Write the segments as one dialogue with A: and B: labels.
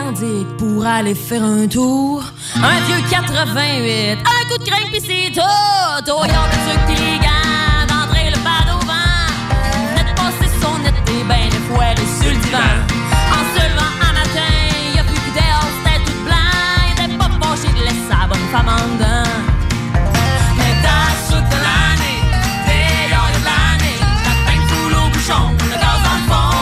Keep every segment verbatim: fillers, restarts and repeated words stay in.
A: Nordique pour aller faire un tour. Un vieux quatre-vingt-huit, un coup de crinque pis c'est tout. Oh, y'a des trucs illégaux d'entrer le pad au vent. Net passé son été, ben des fois et sur le divan. En se levant un matin, y'a plus que dehors, c'était tout blanc. Y'était pas penché de laisser sa bonne femme en dedans. Mais dans le sud de l'année, dès lors de l'année, la peine sous l'eau bouchon, le gaz dans le fond.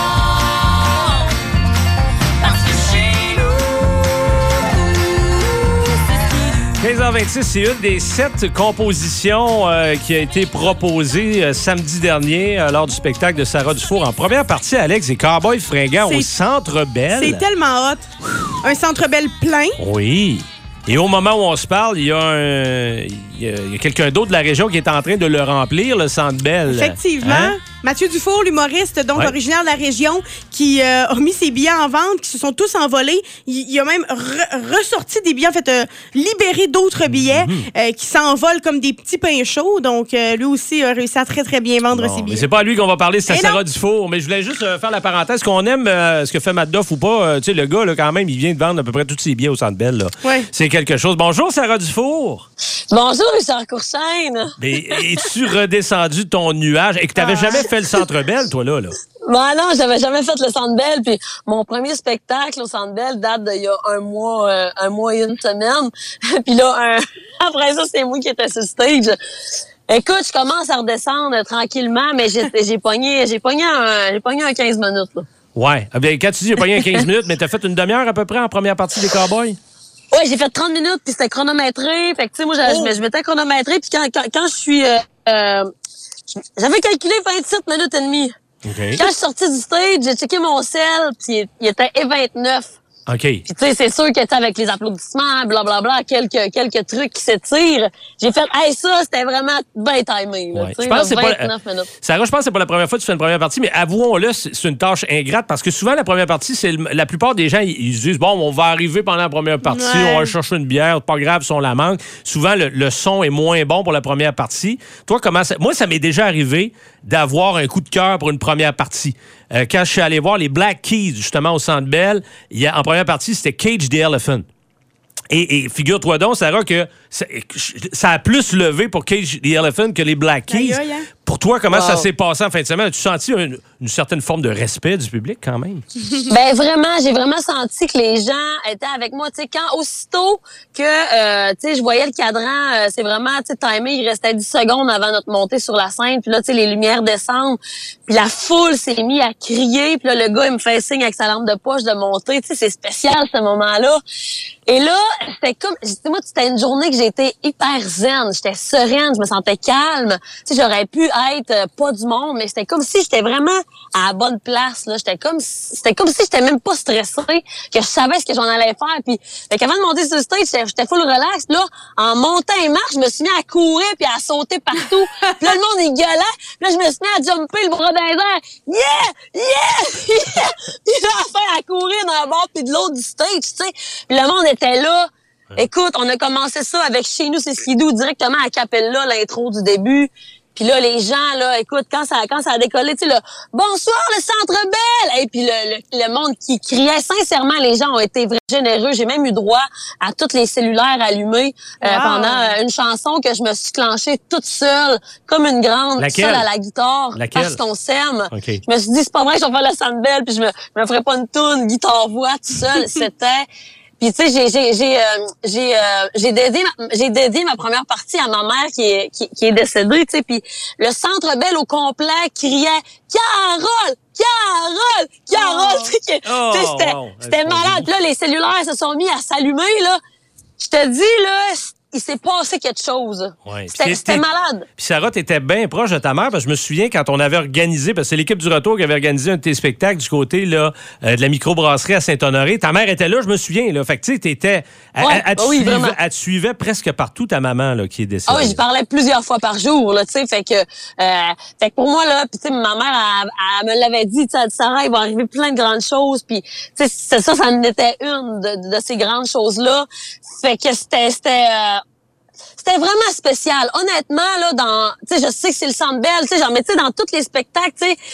B: quinze heures vingt-six, c'est une des sept compositions euh, qui a été proposée euh, samedi dernier euh, lors du spectacle de Sarah Dufour. En première partie, Alex, les Cowboys fringants au Centre Bell.
C: C'est tellement hot. Un Centre Bell plein.
B: Oui. Et au moment où on se parle, il y a, un, il y a, il y a quelqu'un d'autre de la région qui est en train de le remplir, le Centre Bell.
C: Effectivement. Hein? Mathieu Dufour, l'humoriste, donc
B: ouais.
C: originaire de la région, qui euh, a mis ses billets en vente, qui se sont tous envolés. Il, il a même re- ressorti des billets, en fait, euh, libéré d'autres billets mm-hmm. euh, qui s'envolent comme des petits pains chauds. Donc, euh, lui aussi a réussi à très, très bien vendre
B: bon,
C: ses billets.
B: Mais c'est pas à lui qu'on va parler, c'est à
C: Et
B: Sarah
C: non.
B: Dufour. Mais je voulais juste euh, faire la parenthèse qu'on aime euh, ce que fait Matt Doff ou pas. Euh, tu sais, le gars, là, quand même, il vient de vendre à peu près tous ses billets au Centre Bell. Là.
C: Ouais.
B: C'est quelque chose. Bonjour, Sarah Dufour.
D: Bonjour, Richard Courchaine.
B: Mais es-tu redescendu de ton nuage et que t'avais ah. jamais fait le Centre Bell, toi, là? là?
D: Ben non, j'avais jamais fait le Centre Bell. Puis mon premier spectacle au Centre Bell date d'il y a un mois, euh, un mois et une semaine. Puis là, un... après ça, c'est moi qui étais sur le stage. Écoute, je commence à redescendre tranquillement, mais j'ai, j'ai pogné, j'ai pogné un, j'ai pogné un quinze minutes, là.
B: Ouais. Bien, quand tu dis j'ai pogné un quinze minutes, mais t'as fait une demi-heure à peu près en première partie des Cowboys?
D: Oui, j'ai fait trente minutes, puis c'était chronométré. Fait que, tu sais, moi, oh. je, je m'étais chronométré, puis quand, quand, quand je suis... Euh, euh, j'avais calculé vingt-sept minutes et demie.
B: Okay.
D: Quand je suis sortie du stage, j'ai checké mon sel, puis il était et vingt-neuf.
B: OK.
D: Puis tu sais, c'est sûr que tu avec les applaudissements, blablabla, quelques quelques trucs qui s'étirent. J'ai fait, hey, ça, c'était vraiment bien timé. Là,
B: ouais. Je pense que c'est
D: vingt-neuf
B: pas,
D: minutes.
B: Sarah, je pense que c'est pas la première fois que tu fais une première partie, mais avouons-le, c'est une tâche ingrate parce que souvent, la première partie, c'est le, la plupart des gens, ils, ils disent, bon, on va arriver pendant la première partie, ouais. on va chercher une bière, pas grave si on la manque. Souvent, le, le son est moins bon pour la première partie. Toi, comment ça... Moi, ça m'est déjà arrivé d'avoir un coup de cœur pour une première partie. Euh, quand je suis allé voir les Black Keys, justement, au Centre Bell, il y a, en première partie, c'était Cage the Elephant. Et, et figure-toi donc, Sarah, que ça, ça a plus levé pour Cage the Elephant que les Black Keys. Aïe, aïe, aïe. Pour toi, comment wow. ça s'est passé en fin de semaine? As-tu senti une, une certaine forme de respect du public, quand même?
D: Ben vraiment, j'ai vraiment senti que les gens étaient avec moi. Tu sais, quand aussitôt que euh, tu sais, je voyais le cadran, euh, c'est vraiment, tu sais, timé, il restait dix secondes avant notre montée sur la scène. Puis là, tu sais, les lumières descendent. Puis la foule s'est mise à crier. Puis là, le gars, il me fait signe avec sa lampe de poche de monter. Tu sais, c'est spécial, ce moment-là. Et là, c'était comme, dis-moi, c'était une journée que j'ai été hyper zen. J'étais sereine, je me sentais calme. Tu sais, j'aurais pu être euh, pas du monde, mais c'était comme si j'étais vraiment à la bonne place. Là, j'étais comme, c'était comme si j'étais même pas stressée, que je savais ce que j'en allais faire. Puis, fait qu'avant de monter sur le stage, j'étais, j'étais full relax. Là, en montant et marche, je me suis mis à courir puis à sauter partout. Puis là, le monde il gueulait. Puis là, je me suis mis à jumper le bras dans les airs. Yeah, yeah, yeah. Puis là, à faire à courir d'un bord puis de l'autre du stage, tu sais. Puis le monde était là. Écoute, on a commencé ça avec Chez nous, c'est Skidoo, directement à Capella, l'intro du début. Puis là, les gens, là, écoute, quand ça, quand ça a décollé, tu sais, là, bonsoir, le Centre Bell! Et puis le, le, le monde qui criait, sincèrement, les gens ont été vraiment généreux. J'ai même eu droit à tous les cellulaires allumés euh, wow. pendant une chanson que je me suis clenchée toute seule, comme une grande,
B: Laquelle?
D: seule à la guitare.
B: Laquelle?
D: Parce qu'on s'aime.
B: Okay. Je
D: me suis dit, c'est pas vrai, je vais faire le Centre Bell, puis je me, je me ferais pas une toune, guitare-voix, tout seul. C'était... Puis tu sais, j'ai j'ai j'ai euh, j'ai euh, j'ai dédié ma, j'ai dédié ma première partie à ma mère qui est qui, qui est décédée, tu sais. Puis le Centre Bell au complet criait Carole, Carole, Carole, oh. tu sais, oh, c'était wow. c'était malade. Puis là, les cellulaires se sont mis à s'allumer là. Je te dis là, il s'est passé quelque chose.
B: Ouais.
D: C'était, c'était malade.
B: Puis Sarah, t'étais bien proche de ta mère, parce que je me souviens quand on avait organisé, parce que c'est l'équipe du retour qui avait organisé un de tes spectacles du côté là, euh, de la microbrasserie à Saint-Honoré. Ta mère était là, je me souviens. Là. Fait que tu sais, t'étais... Ouais, elle, elle, bah oui, suivait, elle te suivait presque partout, ta maman là, qui est décédée.
D: Ah oui, je parlais plusieurs fois par jour, là, tu sais. Fait que, euh, fait que pour moi, là, puis tu sais, ma mère, elle, elle me l'avait dit, tu sais, Sarah, il va arriver plein de grandes choses. Puis, tu sais, ça, ça en était une de, de ces grandes choses-là. Fait que c'était... c'était euh, C'était vraiment spécial. Honnêtement, là, dans, tu sais, je sais que c'est le Centre Bell, tu sais, genre, mais tu sais, dans tous les spectacles, tu sais,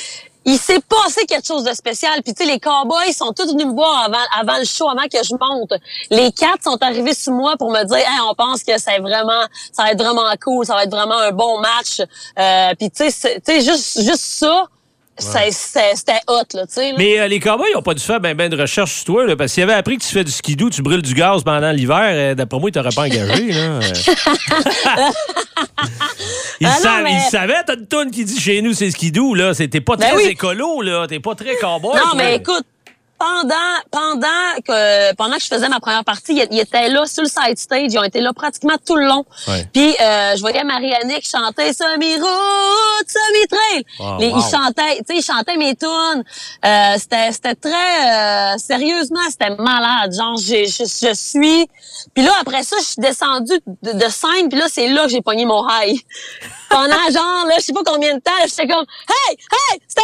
D: il s'est passé quelque chose de spécial. Puis tu sais, les cowboys sont tous venus me voir avant, avant le show, avant que je monte. Les quatre sont arrivés sur moi pour me dire, hey, on pense que c'est vraiment, ça va être vraiment cool, ça va être vraiment un bon match. Euh, puis tu sais, tu sais, juste, juste ça. Ouais. C'était hot, là, tu sais.
B: Mais euh, les cowboys, ils n'ont pas dû faire ben, ben de recherche sur toi, là, parce qu'ils avaient appris que tu fais du skidoo, tu brûles du gaz pendant l'hiver. Euh, D'après moi, ils t'auraient pas engagé, là. Ils, ah non, mais... ils savaient, t'as une toune qui dit chez nous, c'est skidoo, là. T'es pas très ben oui. écolo, là. T'es pas très cowboy.
D: Non,
B: toi.
D: mais écoute, pendant pendant que pendant que je faisais ma première partie, ils, ils étaient là sur le side stage, ils ont été là pratiquement tout le long. Ouais. Puis euh, je voyais Marie-Annick chanter semi-route, semi-trail. Oh, Les, wow. Ils chantaient, tu sais, ils chantaient mes tunes. Euh, c'était c'était très euh, sérieusement, c'était malade. Genre je je, je suis. Puis là après ça, je suis descendue de, de scène, puis là c'est là que j'ai pogné mon high. Pendant genre là, je sais pas combien de temps, j'étais comme hey, hey, c'était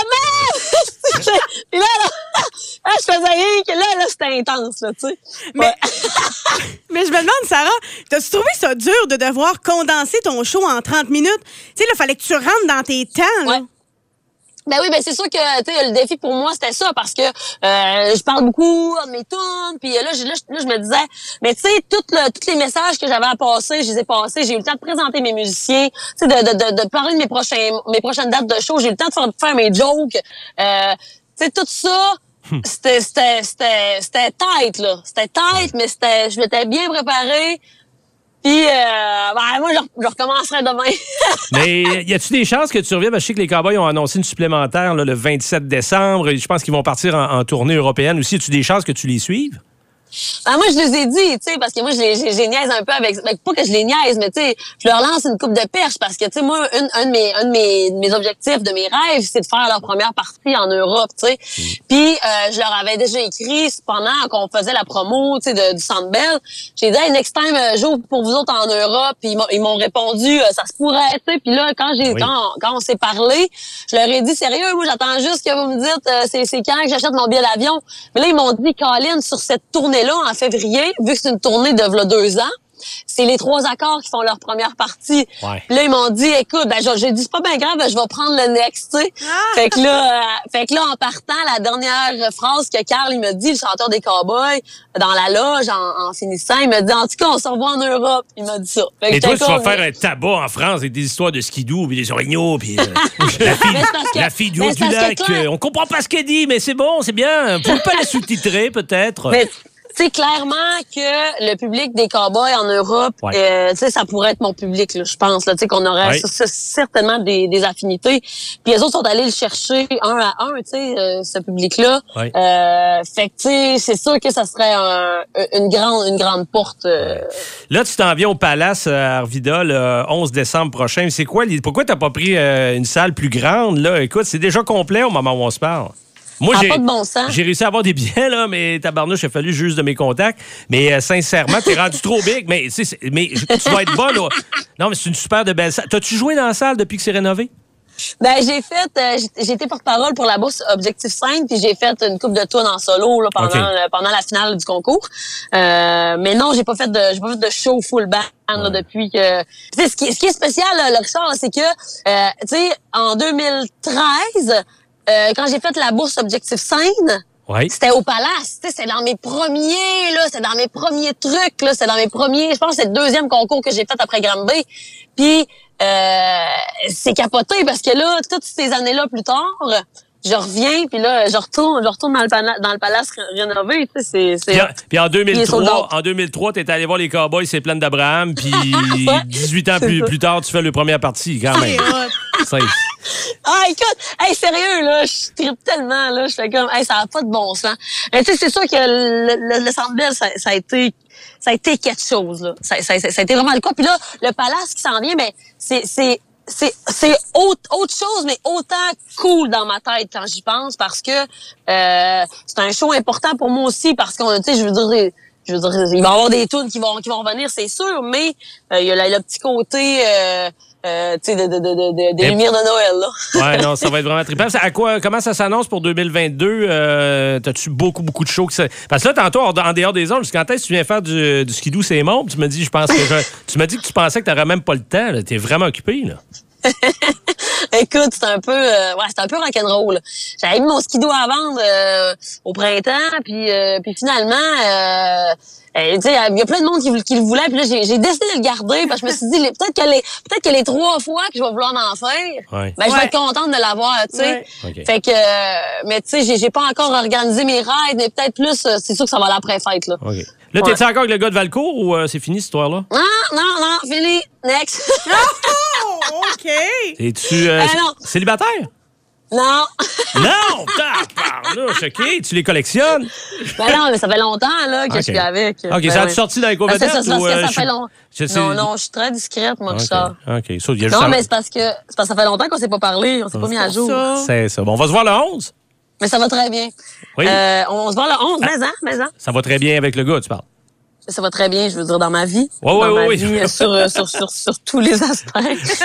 D: même. Puis là, là, là je faisais rien que là, là, c'était intense, là, tu sais.
C: Mais, ouais. mais je me demande, Sarah, t'as-tu trouvé ça dur de devoir condenser ton show en trente minutes? Tu sais, il fallait que tu rentres dans tes temps, là.
D: Ouais. Ben oui, ben c'est sûr que tu sais le défi pour moi c'était ça parce que euh, je parle beaucoup de mes tunes puis là, là, là, là je me disais mais tu sais tous le, tous les messages que j'avais à passer, je les ai passés, j'ai eu le temps de présenter mes musiciens, tu sais de, de de de parler de mes prochains mes prochaines dates de show, j'ai eu le temps de faire, de faire mes jokes, euh, tu sais tout ça c'était c'était c'était c'était tight là, c'était tight mais c'était je m'étais bien préparée. Puis, euh, ben, moi, je, je recommencerai demain.
B: Mais y a-tu des chances que tu reviennes? Je sais que les Cowboys ont annoncé une supplémentaire là, le vingt-sept décembre. Je pense qu'ils vont partir en, en tournée européenne aussi. As-tu des chances que tu les suives?
D: Ben, moi, je les ai dit, tu sais, parce que moi, je les, je les niaise un peu avec... Ben, pas que je les niaise, mais tu sais, je leur lance une coupe de perche parce que, tu sais, moi, une, un, de mes, un de mes, de mes objectifs, de mes rêves, c'est de faire leur première partie en Europe, tu sais. Mm. Puis, euh, je leur avais déjà écrit, pendant qu'on faisait la promo, tu sais, de, du Centre Bell, j'ai dit, hey, next time, euh, j'ouvre pour vous autres en Europe. Puis, ils m'ont répondu, euh, ça se pourrait, tu sais. Puis là, quand j'ai, oui. quand, quand on s'est parlé, je leur ai dit, sérieux, moi, j'attends juste que vous me dites, euh, c'est, c'est quand que j'achète mon billet d'avion. Mais là, ils m'ont dit, Colin, sur cette tournée là en février, vu que c'est une tournée de v'là deux ans, c'est les trois accords qui font leur première partie.
B: Ouais.
D: Puis là, ils m'ont dit, écoute, ben, j'ai dit, c'est pas bien grave, ben, je vais prendre le next, tu sais. Ah! Fait que là, euh, fait que là, en partant, la dernière phrase que Carl, il m'a dit, le chanteur des Cowboys, dans la loge, en, en finissant, il m'a dit, en tout cas, on se revoit en Europe. Il m'a dit ça.
B: Et toi, tu vas faire un tabac en France avec des histoires de skidoo, puis des orignaux, puis euh, la fille, que, la fille du haut du lac. Euh, on comprend pas ce qu'elle dit, mais c'est bon, c'est bien. Vous pouvez pas la sous-titrer, peut-être. Mais,
D: c'est clairement que le public des Cowboys en Europe, ouais. euh, tu sais, ça pourrait être mon public, là, je pense, là, tu sais, qu'on aurait ouais. c- certainement des, des affinités. Puis les autres sont allés le chercher un à un, tu sais, euh, ce public-là. Ouais. Euh, fait que, tu sais, c'est sûr que ça serait un, une grande, une grande porte. Euh...
B: Là, tu t'en viens au Palace à Arvida le onze décembre prochain. C'est quoi? Pourquoi t'as pas pris euh, une salle plus grande, là? Écoute, c'est déjà complet au moment où on se parle. Moi, j'ai,
D: pas de bon sens.
B: j'ai réussi à avoir des billets, là, mais tabarnouche, il a fallu juste de mes contacts. Mais euh, sincèrement, t'es rendu trop big. Mais, mais tu vas être bas, là. Non, mais c'est une super de belle salle. T'as-tu joué dans la salle depuis que c'est rénové?
D: Ben j'ai fait, euh, j'ai été porte-parole pour la bourse Objectif cinq, puis j'ai fait une coupe de tours en solo là, pendant okay. euh, pendant la finale du concours. Euh, mais non, j'ai pas fait de j'ai pas fait de show full band là, ouais. depuis que. Tu sais, ce qui ce qui est spécial, là, Richard, c'est que euh, tu sais en deux mille treize. Euh, quand j'ai fait la bourse Objectif Scène, oui. c'était au Palace. Tu sais, c'est dans mes premiers, là, c'est dans mes premiers trucs, là, c'est dans mes premiers. Je pense que c'est le deuxième concours que j'ai fait après Granby. Puis euh, c'est capoté parce que là, toutes ces années-là plus tard, je reviens puis là, je retourne, je retourne dans le palace, dans le palace rénové. Tu sais, c'est. c'est
B: puis, en, puis en deux mille trois, en deux mille trois, t'es allé voir les Cowboys, c'est plein d'Abraham. Puis ouais, dix-huit ans plus, plus tard, tu fais le première partie quand même.
D: Ça, ah, écoute, hey, sérieux, là, je tripe tellement, là, je fais comme, hey, ça n'a pas de bon sens. Mais tu sais, c'est sûr que le, le, le Centre Bell, ça, ça a été, ça a été quelque chose, là. Ça, ça, ça, ça a été vraiment le cas. Puis là, le Palace qui s'en vient, ben, c'est, c'est, c'est, c'est autre, autre chose, mais autant cool dans ma tête quand j'y pense parce que, euh, c'est un show important pour moi aussi parce qu'on, tu sais, je veux dire, je veux dire, il va y avoir des tunes qui vont, qui vont revenir, c'est sûr, mais, euh, il y a le, le petit côté, euh, Euh, tu sais, de, de, de, de, des lumières de Noël, là.
B: Ouais, non, ça va être vraiment trippant. À quoi, comment ça s'annonce pour deux mille vingt-deux? Euh, t'as-tu beaucoup, beaucoup de shows? Qui se... Parce que là, tantôt, en dehors des ondes, quand est-ce que tu viens faire du, du skidoo, c'est mon? Tu me dis, je pense que je... tu m'as dit que tu pensais que t'aurais même pas le temps, là. T'es vraiment occupé, là.
D: Écoute, c'est un peu, euh, ouais, c'est un peu rock'n'roll. J'avais mis mon skidoo à vendre euh, au printemps, puis, euh, puis finalement, euh, euh, tu sais, il y a plein de monde qui, qui le voulait, puis là, j'ai, j'ai décidé de le garder, parce que je me suis dit, les, peut-être que les, peut-être que les trois fois que je vais vouloir m'en faire,
B: Ouais.
D: ben, je
C: Ouais.
D: vais être contente de l'avoir, tu sais.
C: Ouais.
B: Okay.
D: Fait que, euh, mais tu sais, j'ai, j'ai pas encore organisé mes rides, mais peut-être plus, euh, c'est sûr que ça va aller après fête, là.
B: OK. Là,
D: Ouais.
B: t'es-tu encore avec le gars de Valcourt ou euh, c'est fini cette histoire-là?
D: Non, non, non, fini, next.
C: Oh, OK.
B: Es-tu euh,
D: Euh, non.
B: célibataire?
D: non.
B: Non! Tabarnouche, OK. Tu les collectionnes?
D: Ben non, mais ça fait longtemps, là, que
B: OK.
D: je suis avec.
B: OK,
D: Ben
B: ça a-tu
D: ouais.
B: sorti dans les
D: Parce que
B: covedettes?
D: ça, c'est parce
B: ou,
D: que
B: euh,
D: ça
B: je-
D: fait long.
B: je sais-
D: Non, non, je suis très discrète, moi,
B: OK.
D: Richard.
B: OK. Ça, il y a juste
D: Non,
B: à-
D: mais c'est parce que c'est parce que ça fait longtemps qu'on s'est pas parlé, on s'est pas mis à jour.
C: Ça.
B: C'est ça. Bon, on va se voir le onze.
D: Mais ça va très bien.
B: Oui.
D: Euh, on se voit le onze, mais hein, mais hein.
B: Ça va très bien avec le gars, tu parles.
D: Ça va très bien, je veux dire, dans ma vie.
B: Ouais,
D: dans
B: ouais,
D: ma
B: ouais,
D: vie,
B: oui.
D: euh, sur, euh, sur, sur, sur tous les aspects.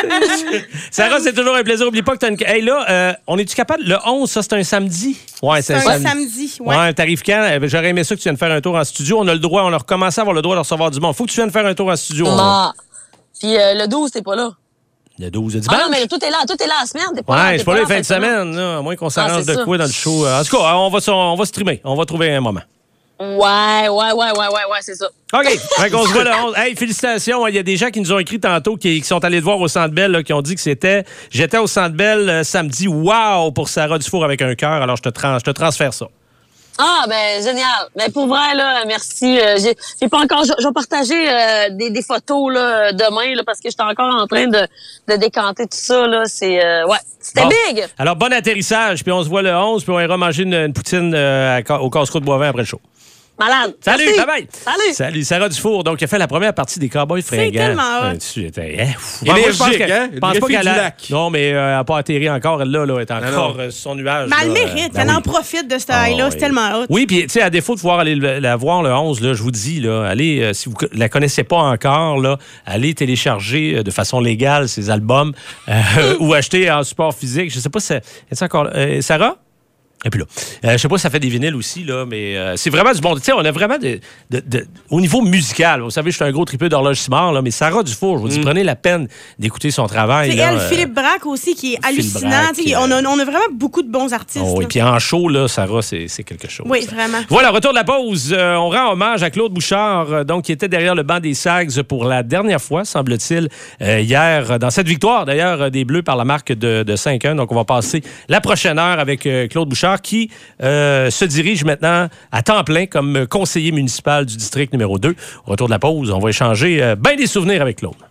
B: Sarah, c'est toujours un plaisir. Oublie pas que t'as une. Hey, là, euh, on est-tu capable? Le onze, ça, c'est un samedi? Ouais, c'est
C: C'est
B: un
C: un
B: samedi.
C: samedi. Ouais.
B: Ouais, t'arrives quand? Euh, J'aurais aimé ça que tu viennes faire un tour en studio. On a le droit, on a recommencé à avoir le droit de recevoir du monde. Faut que tu viennes faire un tour en studio. On-
D: Non. Puis euh, le douze, t'es pas là.
B: Le douze de
D: Ah
B: dimanche.
D: non, mais tout est là, tout est là la semaine. T'es pas là.
B: Ouais,
D: t'es
B: je suis pas là les
D: en
B: fins de semaine, là, à moins qu'on s'arrange
D: c'est
B: de
D: ça.
B: quoi dans le show. En tout cas, on va, se- on va streamer. On va trouver un moment.
D: Ouais, ouais, ouais, ouais, ouais, ouais, c'est ça.
B: OK. Fait qu'on se voit le onze. Hey, félicitations. Il y a des gens qui nous ont écrit tantôt qui, qui sont allés te voir au Centre Bell, là, qui ont dit que c'était. J'étais au Centre Bell euh, samedi. Wow! Pour Sarah Dufour avec un cœur. Alors, je te, trans, je te transfère ça.
D: Ah, ben, génial. Ben, pour vrai, là, merci. Euh, j'ai, j'ai pas encore, je, je vais partager euh, des, des photos, là, demain, là, parce que j'étais encore en train de, de décanter tout ça, là. C'est, euh, ouais, c'était
B: Bon.
D: big.
B: Alors, bon atterrissage. Puis on se voit le onze. Puis on ira manger une, une poutine euh, à Ca- au Casse-Croûte de Boivin après le show.
D: Malade.
B: Salut,
D: Merci.
B: bye bye.
D: Salut.
B: Salut, Sarah Dufour. Donc, elle a fait la première partie des Cowboys fringants.
C: tellement hot.
B: Euh, tu étais, hein, fou.
E: Énergique,
B: Moi, je pense qu'elle-
E: hein?
B: je pense
E: Une
B: pas
E: fille
B: qu'elle
E: du
B: a...
E: lac.
B: Non, mais euh, elle n'a pas atterri encore. Elle, là, là, elle est encore
E: non.
B: euh, sur son nuage.
C: Mais elle
B: là,
C: mérite.
B: euh, ben
C: Elle
B: oui.
C: en profite de ce
B: Ah,
C: high-là.
B: oui.
C: C'est tellement hot.
B: Oui, puis tu sais, à défaut de pouvoir aller le- la voir le onze, là, je vous dis, là, allez, euh, si vous ne la connaissez pas encore, là, allez télécharger euh, de façon légale ses albums euh, ou acheter en support physique. Je sais pas si c'est est-ce encore là? Euh, Sarah? Et puis là, euh, je sais pas si ça fait des vinyles aussi, là, mais euh, c'est vraiment du bon. Tu sais, on a vraiment de, de- de- au niveau musical, vous savez, je suis un gros tripeux d'horloge Simard, là, mais Sarah Dufour, je vous dis, prenez la peine d'écouter son travail.
C: C'est
B: là,
C: elle,
B: euh,
C: Philippe Braque aussi, qui est
B: Philippe
C: hallucinant.
B: Braque,
C: Tu sais, on, a, on a vraiment beaucoup de bons artistes.
B: oh, et
C: là.
B: puis en show, là, Sarah, c'est c'est quelque chose.
C: Oui, vraiment.
B: Voilà, retour de la pause. Euh, on rend hommage à Claude Bouchard, euh, donc, qui était derrière le banc des Sags pour la dernière fois, semble-t-il, euh, hier, euh, dans cette victoire, d'ailleurs, euh, des Bleus par la marque de, de cinq un. Donc, on va passer la prochaine heure avec euh, Claude Bouchard, qui euh, se dirige maintenant à temps plein comme conseiller municipal du district numéro deux. Au retour de la pause, on va échanger euh, bien des souvenirs avec Claude.